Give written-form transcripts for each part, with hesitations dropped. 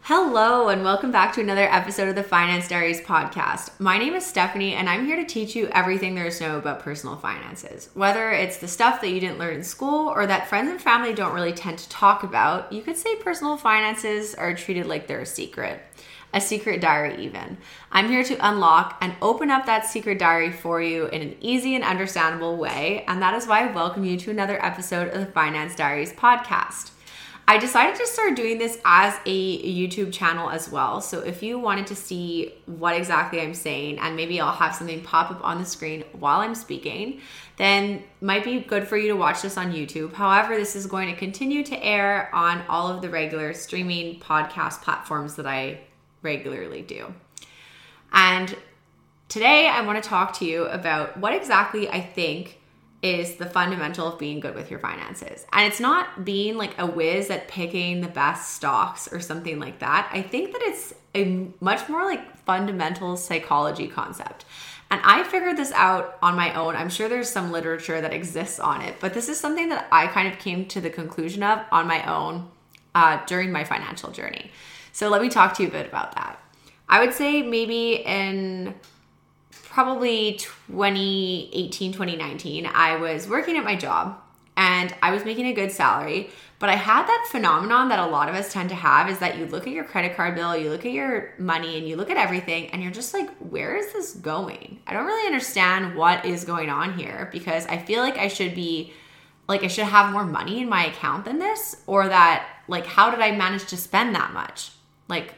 Hello, and welcome back to another episode of the Finance Diaries podcast. My name is Stephanie, and I'm here to teach you everything there is to know about personal finances. Whether it's the stuff that you didn't learn in school or that friends and family don't really tend to talk about, you could say personal finances are treated like they're a secret diary even. I'm here to unlock and open up that secret diary for you in an easy and understandable way, and that is why I welcome you to another episode of the Finance Diaries podcast. I decided to start doing this as a YouTube channel as well. So if you wanted to see what exactly I'm saying, and maybe I'll have something pop up on the screen while I'm speaking, then it might be good for you to watch this on YouTube. However, this is going to continue to air on all of the regular streaming podcast platforms that I regularly do. And today I want to talk to you about what exactly I think is the fundamental of being good with your finances. And it's not being like a whiz at picking the best stocks or something like that. I think that it's a much more like fundamental psychology concept. And I figured this out on my own. I'm sure there's some literature that exists on it, but this is something that I kind of came to the conclusion of on my own during my financial journey. So let me talk to you a bit about that. I would say maybe in probably 2018, 2019, I was working at my job and I was making a good salary, but I had that phenomenon that a lot of us tend to have is that you look at your credit card bill, you look at your money, and you look at everything and you're just like, where is this going? I don't really understand what is going on here because I feel like I should have more money in my account than this, or that like, how did I manage to spend that much? Like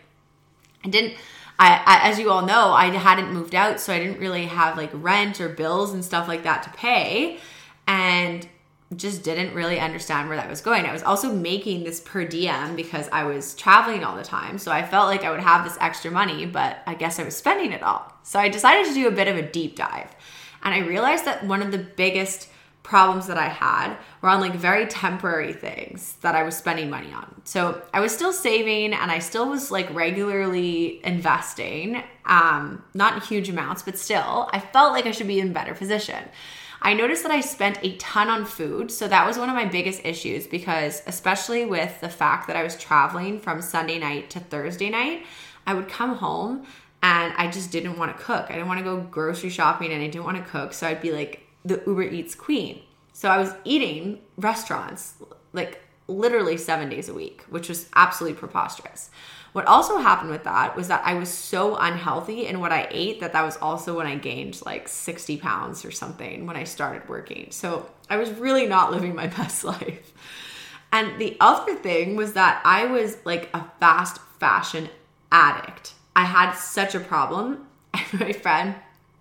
as you all know, I hadn't moved out, so I didn't really have like rent or bills and stuff like that to pay, and just didn't really understand where that was going. I was also making this per diem because I was traveling all the time, so I felt like I would have this extra money, but I guess I was spending it all. So I decided to do a bit of a deep dive, and I realized that one of the biggest problems that I had were on like very temporary things that I was spending money on. So I was still saving and I still was like regularly investing, not huge amounts, but still I felt like I should be in a better position. I noticed that I spent a ton on food. So that was one of my biggest issues because especially with the fact that I was traveling from Sunday night to Thursday night, I would come home and I just didn't want to cook. I didn't want to go grocery shopping and I didn't want to cook. So I'd be like the Uber Eats queen. So I was eating restaurants like literally 7 days a week, which was absolutely preposterous. What also happened with that was that I was so unhealthy in what I ate that was also when I gained like 60 pounds or something when I started working. So I was really not living my best life. And the other thing was that I was like a fast fashion addict. I had such a problem. My friend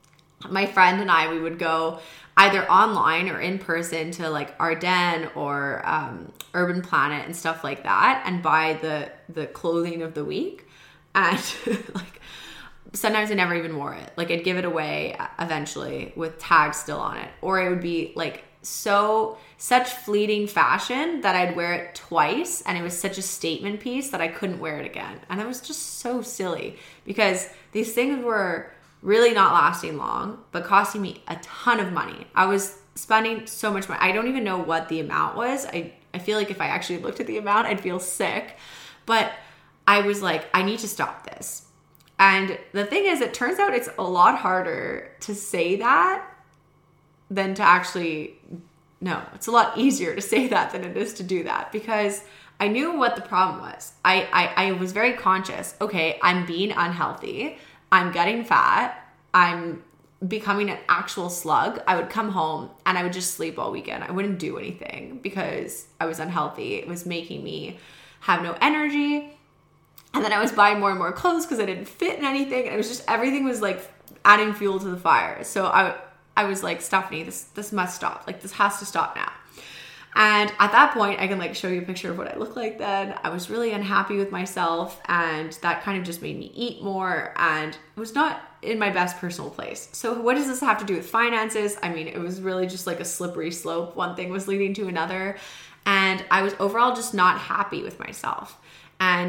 and I, we would go either online or in person to like Ardennes or Urban Planet and stuff like that and buy the clothing of the week. And like sometimes I never even wore it. Like I'd give it away eventually with tags still on it. Or it would be like such fleeting fashion that I'd wear it twice and it was such a statement piece that I couldn't wear it again. And it was just so silly because these things were really not lasting long, but costing me a ton of money. I was spending so much money. I don't even know what the amount was. I feel like if I actually looked at the amount, I'd feel sick. But I was like, I need to stop this. And the thing is, it turns out it's a lot harder to say that than to actually, no, it's a lot easier to say that than it is to do that because I knew what the problem was. I was very conscious. Okay, I'm being unhealthy. I'm getting fat. I'm becoming an actual slug. I would come home and I would just sleep all weekend. I wouldn't do anything because I was unhealthy. It was making me have no energy. And then I was buying more and more clothes because I didn't fit in anything. And it was just, everything was like adding fuel to the fire. So I was like, Stephanie, this must stop. Like this has to stop now. And at that point, I can like show you a picture of what I look like then. I was really unhappy with myself and that kind of just made me eat more and it was not in my best personal place. So what does this have to do with finances? I mean, it was really just like a slippery slope. One thing was leading to another and I was overall just not happy with myself. And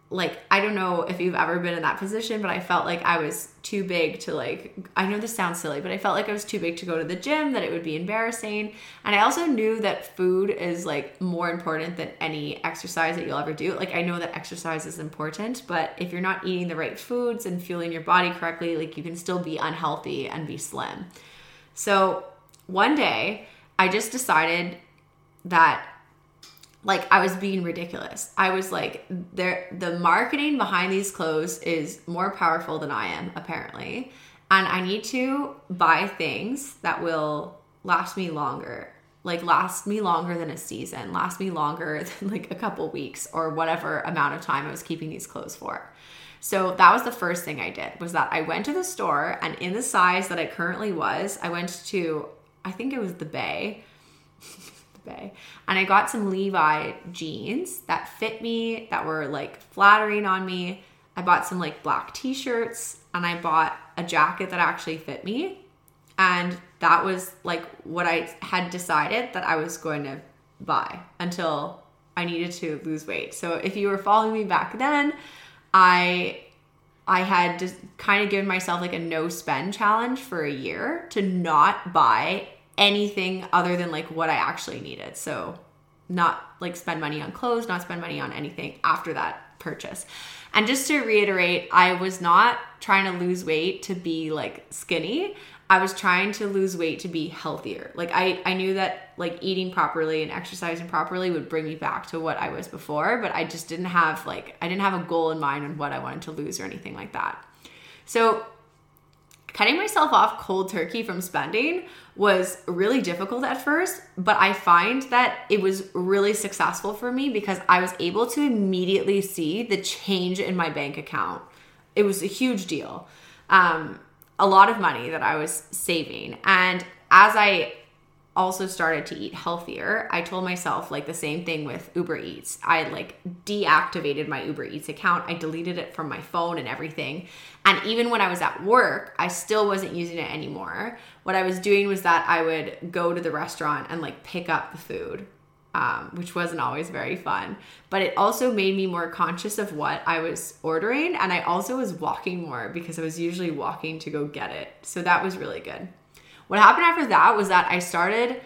like, I don't know if you've ever been in that position, but I felt like I was too big to like, I know this sounds silly, but I felt like I was too big to go to the gym, that it would be embarrassing. And I also knew that food is like more important than any exercise that you'll ever do. Like, I know that exercise is important, but if you're not eating the right foods and fueling your body correctly, like you can still be unhealthy and be slim. So one day I just decided that like I was being ridiculous. I was like, the marketing behind these clothes is more powerful than I am, apparently. And I need to buy things that will last me longer. Like last me longer than a season, last me longer than like a couple weeks or whatever amount of time I was keeping these clothes for. So that was the first thing I did, was that I went to the store, and in the size that I currently was, I went to, I think it was the Bay. And I got some Levi jeans that fit me, that were like flattering on me. I bought some like black t-shirts, and I bought a jacket that actually fit me. And that was like what I had decided that I was going to buy until I needed to lose weight. So if you were following me back then, I had just kind of given myself like a no spend challenge for a year to not buy anything other than like what I actually needed. So not like spend money on clothes, not spend money on anything after that purchase. And just to reiterate, I was not trying to lose weight to be like skinny. I was trying to lose weight to be healthier. Like I knew that like eating properly and exercising properly would bring me back to what I was before, but I just didn't have like, I didn't have a goal in mind on what I wanted to lose or anything like that. So cutting myself off cold turkey from spending was really difficult at first, but I find that it was really successful for me because I was able to immediately see the change in my bank account. It was a huge deal. A lot of money that I was saving. And as I also started to eat healthier, I told myself like the same thing with Uber Eats. I like deactivated my Uber Eats account. I deleted it from my phone and everything. And even when I was at work, I still wasn't using it anymore. What I was doing was that I would go to the restaurant and like pick up the food, which wasn't always very fun. But it also made me more conscious of what I was ordering. And I also was walking more because I was usually walking to go get it. So that was really good. What happened after that was that I started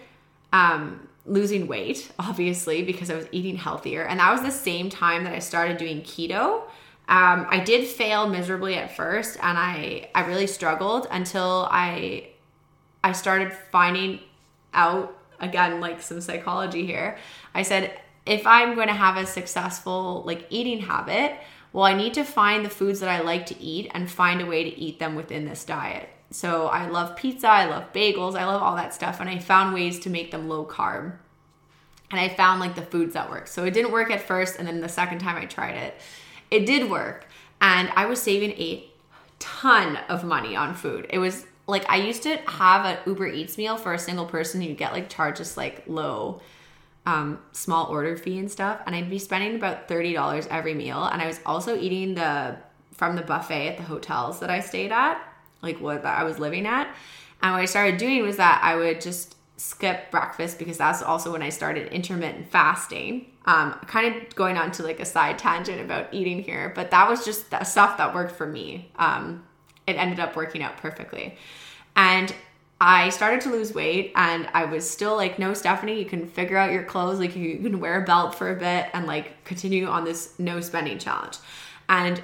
losing weight, obviously, because I was eating healthier. And that was the same time that I started doing keto. I did fail miserably at first, and I really struggled until I started finding out, again, like some psychology here. I said, if I'm going to have a successful like eating habit, well, I need to find the foods that I like to eat and find a way to eat them within this diet. So I love pizza, I love bagels, I love all that stuff. And I found ways to make them low carb. And I found like the foods that work. So it didn't work at first. And then the second time I tried it, it did work. And I was saving a ton of money on food. It was like, I used to have an Uber Eats meal for a single person. You get like charges like low, small order fee and stuff. And I'd be spending about $30 every meal. And I was also eating from the buffet at the hotels that I stayed at, like what I was living at. And what I started doing was that I would just skip breakfast because that's also when I started intermittent fasting. Kind of going on to like a side tangent about eating here, but that was just the stuff that worked for me. It ended up working out perfectly. And I started to lose weight, and I was still like, no, Stephanie, you can figure out your clothes. Like you can wear a belt for a bit and like continue on this no spending challenge. And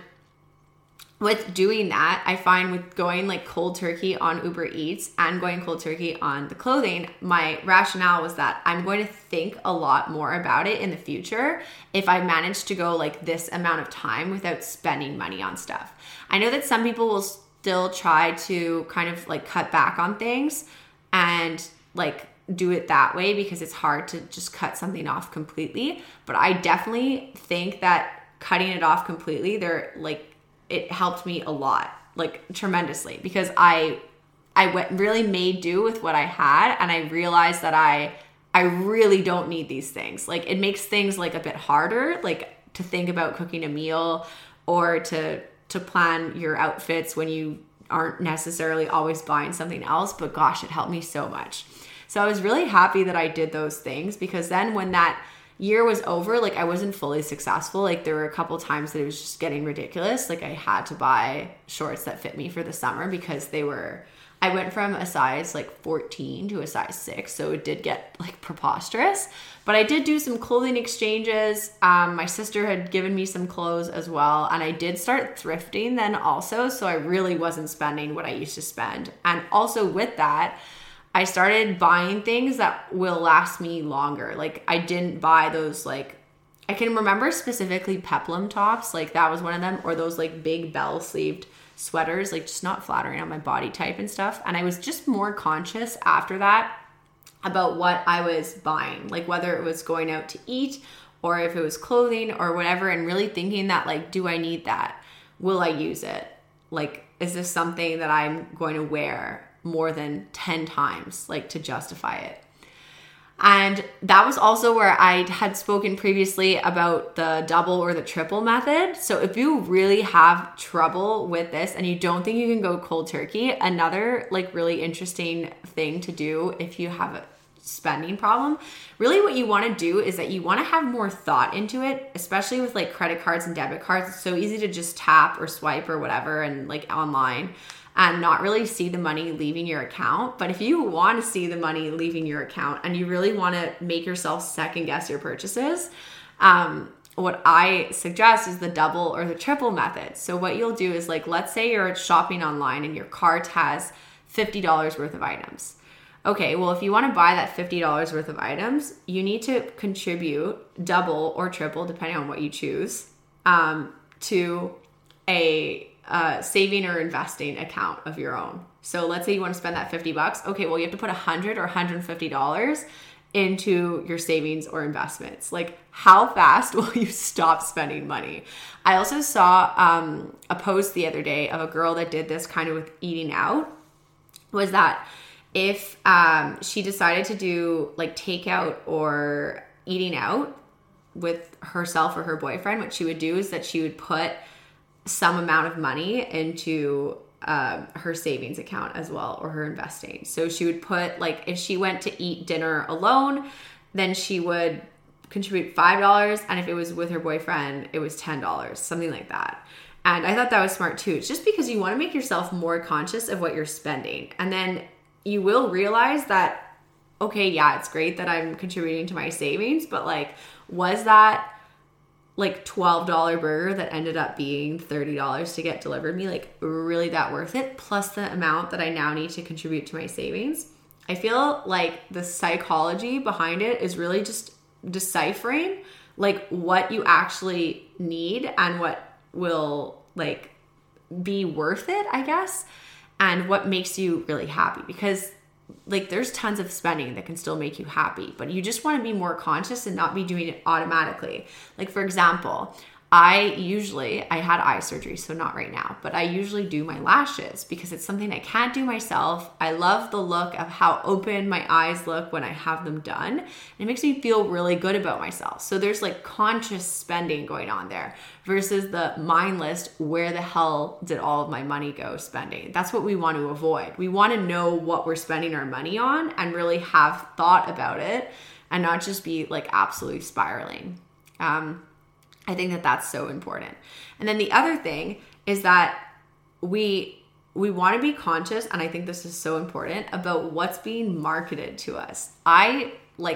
with doing that, I find with going like cold turkey on Uber Eats and going cold turkey on the clothing, my rationale was that I'm going to think a lot more about it in the future if I manage to go like this amount of time without spending money on stuff. I know that some people will still try to kind of like cut back on things and like do it that way because it's hard to just cut something off completely. But I definitely think that cutting it off completely, it helped me a lot, like tremendously, because I really made do with what I had, and I realized that I really don't need these things. Like it makes things like a bit harder, like to think about cooking a meal or to plan your outfits when you aren't necessarily always buying something else. But gosh, it helped me so much. So I was really happy that I did those things, because then when that year was over, like I wasn't fully successful. Like there were a couple times that it was just getting ridiculous. Like I had to buy shorts that fit me for the summer because I went from a size like 14 to a size 6. So it did get like preposterous, but I did do some clothing exchanges. My sister had given me some clothes as well. And I did start thrifting then also. So I really wasn't spending what I used to spend. And also with that, I started buying things that will last me longer. Like I didn't buy those, like, I can remember specifically peplum tops. Like that was one of them, or those like big bell sleeved sweaters, like just not flattering on my body type and stuff. And I was just more conscious after that about what I was buying, like whether it was going out to eat or if it was clothing or whatever, and really thinking that like, do I need that? Will I use it? Like, is this something that I'm going to wear more than 10 times, like to justify it? And that was also where I had spoken previously about the double or the triple method. So if you really have trouble with this and you don't think you can go cold turkey, another like really interesting thing to do if you have a spending problem, really what you want to do is that you want to have more thought into it, especially with like credit cards and debit cards. It's so easy to just tap or swipe or whatever and like online and not really see the money leaving your account. But if you want to see the money leaving your account and you really want to make yourself second guess your purchases, what I suggest is the double or the triple method. So what you'll do is like, let's say you're shopping online and your cart has $50 worth of items. Okay, well, if you want to buy that $50 worth of items, you need to contribute double or triple, depending on what you choose, to a saving or investing account of your own. So let's say you want to spend that $50. Okay, well, you have to put $100 or $150 into your savings or investments. Like, how fast will you stop spending money? I also saw a post the other day of a girl that did this kind of with eating out, was that if she decided to do like takeout or eating out with herself or her boyfriend, what she would do is that she would put some amount of money into her savings account as well, or her investing. So she would put, like, if she went to eat dinner alone, then she would contribute $5, and if it was with her boyfriend, it was $10, something like that. And I thought that was smart too. It's just because you want to make yourself more conscious of what you're spending, and then you will realize that, okay, yeah, it's great that I'm contributing to my savings, but like, was that like $12 burger that ended up being $30 to get delivered me, like, really that worth it? Plus the amount that I now need to contribute to my savings. I feel like the psychology behind it is really just deciphering like what you actually need and what will like be worth it, I guess, and what makes you really happy. Because like, there's tons of spending that can still make you happy, but you just want to be more conscious and not be doing it automatically. Like, for example, I had eye surgery, so not right now, but I usually do my lashes because it's something I can't do myself. I love the look of how open my eyes look when I have them done. And it makes me feel really good about myself. So there's like conscious spending going on there versus the mindless, where the hell did all of my money go spending? That's what we want to avoid. We want to know what we're spending our money on and really have thought about it and not just be like absolutely spiraling. I think that that's so important. And then the other thing is that we want to be conscious, and I think this is so important, about what's being marketed to us. I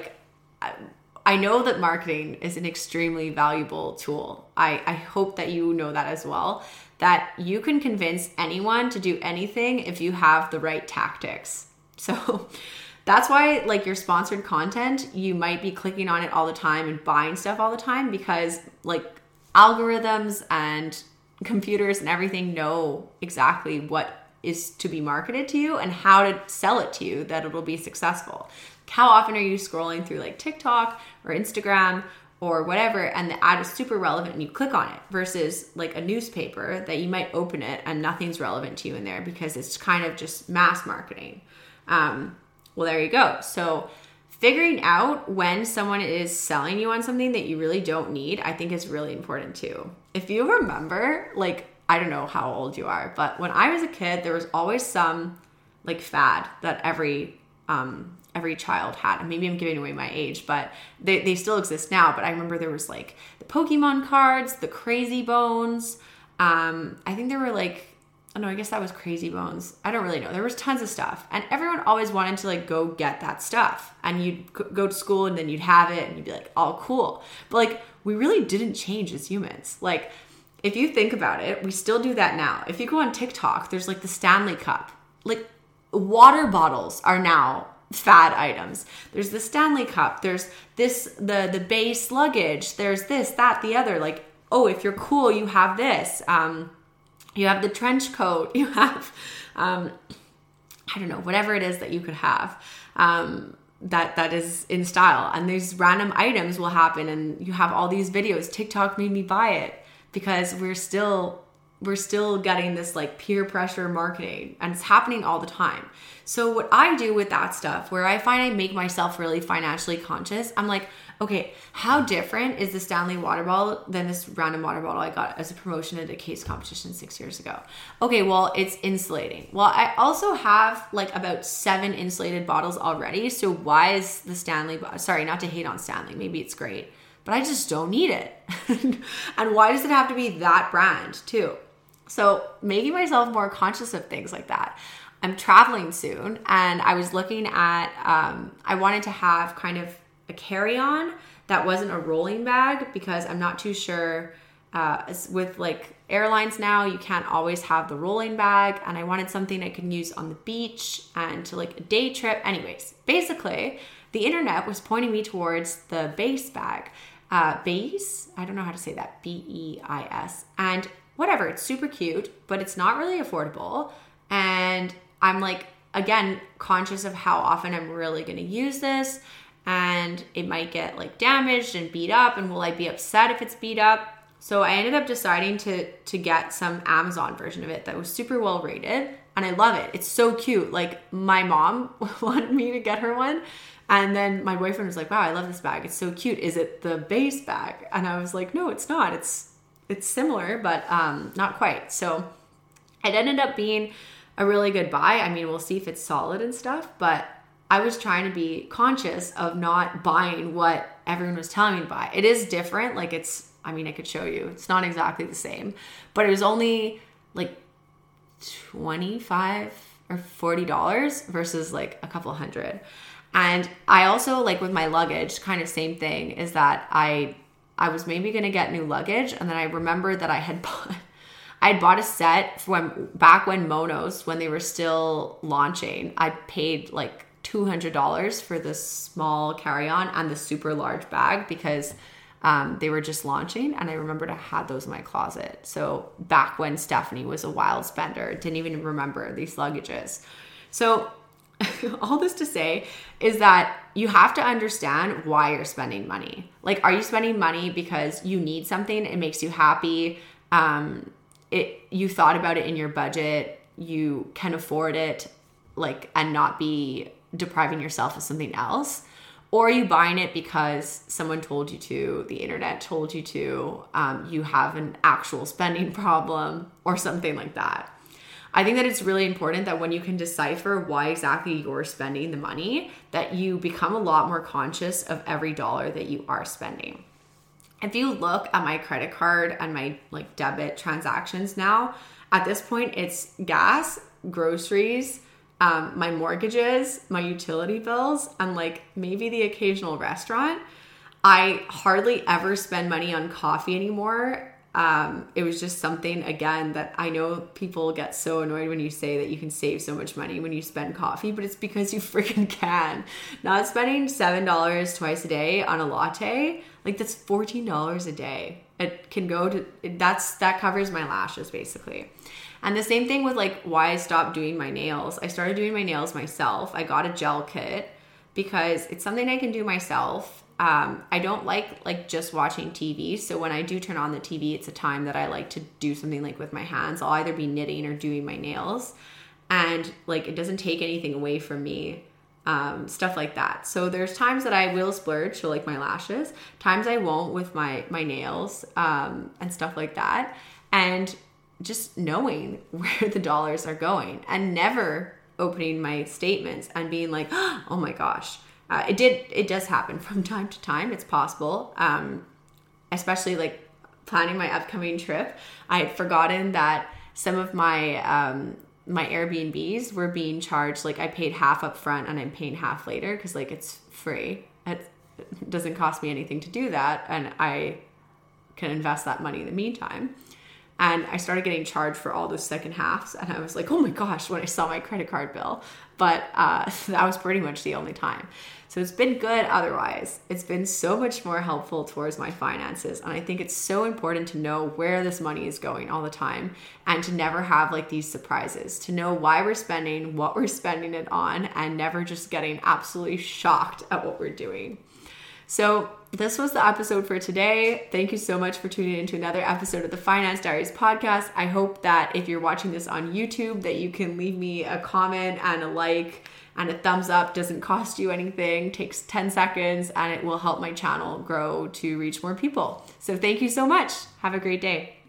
know that marketing is an extremely valuable tool. I hope that you know that as well, that you can convince anyone to do anything if you have the right tactics. So that's why, like, your sponsored content, you might be clicking on it all the time and buying stuff all the time because, like, algorithms and computers and everything know exactly what is to be marketed to you and how to sell it to you that it'll be successful. How often are you scrolling through like TikTok or Instagram or whatever, and the ad is super relevant and you click on it, versus like a newspaper that you might open it and nothing's relevant to you in there because it's kind of just mass marketing. Well, there you go. So figuring out when someone is selling you on something that you really don't need, I think is really important too. If you remember, like, I don't know how old you are, but when I was a kid, there was always some like fad that every every child had. And maybe I'm giving away my age, but they still exist now. But I remember there was like the Pokemon cards, the Crazy Bones. I think there were like, oh no, I guess that was Crazy Bones. I don't really know. There was tons of stuff. And everyone always wanted to like go get that stuff. And you'd go to school and then you'd have it and you'd be like, oh, cool. But like, we really didn't change as humans. Like, if you think about it, we still do that now. If you go on TikTok, there's like the Stanley Cup. Like, water bottles are now fad items. There's the Stanley Cup. There's this, the base luggage. There's this, that, the other. Like, oh, if you're cool, you have this. You have the trench coat. You have, I don't know, whatever it is that you could have that is in style. And these random items will happen, and you have all these videos. TikTok made me buy it because we're still getting this like peer pressure marketing, and it's happening all the time. So what I do with that stuff, where I find I make myself really financially conscious, I'm like, okay, how different is the Stanley water bottle than this random water bottle I got as a promotion at a case competition 6 years ago? Okay, well, it's insulating. Well, I also have like about 7 insulated bottles already. So why is the Stanley, sorry, not to hate on Stanley, maybe it's great, but I just don't need it. And why does it have to be that brand too? So making myself more conscious of things like that. I'm traveling soon, and I was looking at, I wanted to have kind of a carry-on that wasn't a rolling bag, because I'm not too sure, with like airlines now, you can't always have the rolling bag, and I wanted something I could use on the beach and to like a day trip. Anyways, basically the internet was pointing me towards the Béis bag. Béis, I don't know how to say that, B-E-I-S, and whatever, it's super cute, but it's not really affordable. And I'm like, again, conscious of how often I'm really going to use this, and it might get like damaged and beat up, and will I be upset if it's beat up? So I ended up deciding to get some Amazon version of it that was super well rated, and I love it. It's so cute. Like, my mom wanted me to get her one, and then my boyfriend was like, wow, I love this bag. It's so cute. Is it the Béis bag? And I was like, no, it's not. It's similar, but not quite. So it ended up being a really good buy. I mean, we'll see if it's solid and stuff, but I was trying to be conscious of not buying what everyone was telling me to buy. It is different. Like, I mean, I could show you. It's not exactly the same, but it was only like $25 or $40 versus like a couple hundred. And I also, like with my luggage, kind of same thing, is that I was maybe going to get new luggage. And then I remembered that I had bought a set back when Monos, when they were still launching. I paid like $200 for this small carry-on and the super large bag, because they were just launching. And I remembered I had those in my closet. So back when Stephanie was a wild spender, didn't even remember these luggages. So all this to say is that you have to understand why you're spending money. Like, are you spending money because you need something? It makes you happy. You thought about it in your budget. You can afford it, like, and not be depriving yourself of something else. Or are you buying it because someone told you to, the internet told you to, you have an actual spending problem or something like that. I think that it's really important that when you can decipher why exactly you're spending the money, that you become a lot more conscious of every dollar that you are spending. If you look at my credit card and my like debit transactions now, at this point, it's gas, groceries, my mortgages, my utility bills, and like maybe the occasional restaurant. I hardly ever spend money on coffee anymore. It was just something, again, that I know people get so annoyed when you say that you can save so much money when you spend coffee, but it's because you freaking can. Not spending $7 twice a day on a latte, like that's $14 a day. It can go to, that covers my lashes basically. And the same thing with like why I stopped doing my nails. I started doing my nails myself. I got a gel kit because it's something I can do myself. I don't like just watching TV. So when I do turn on the TV, it's a time that I like to do something like with my hands. I'll either be knitting or doing my nails, and like it doesn't take anything away from me, stuff like that. So there's times that I will splurge, so like my lashes, times I won't with my nails, and stuff like that. And just knowing where the dollars are going and never opening my statements and being like, oh my gosh. It does happen from time to time. It's possible. Especially like planning my upcoming trip. I had forgotten that some of my my Airbnbs were being charged, like I paid half up front and I'm paying half later because like it's free. It doesn't cost me anything to do that, and I can invest that money in the meantime. And I started getting charged for all those second halves, and I was like, oh my gosh, when I saw my credit card bill. But that was pretty much the only time. So it's been good otherwise. It's been so much more helpful towards my finances. And I think it's so important to know where this money is going all the time and to never have like these surprises, to know why we're spending, what we're spending it on, and never just getting absolutely shocked at what we're doing. So this was the episode for today. Thank you so much for tuning into another episode of the Finance Diaries podcast. I hope that if you're watching this on YouTube, that you can leave me a comment and a like and a thumbs up. Doesn't cost you anything, takes 10 seconds, and it will help my channel grow to reach more people. So thank you so much. Have a great day.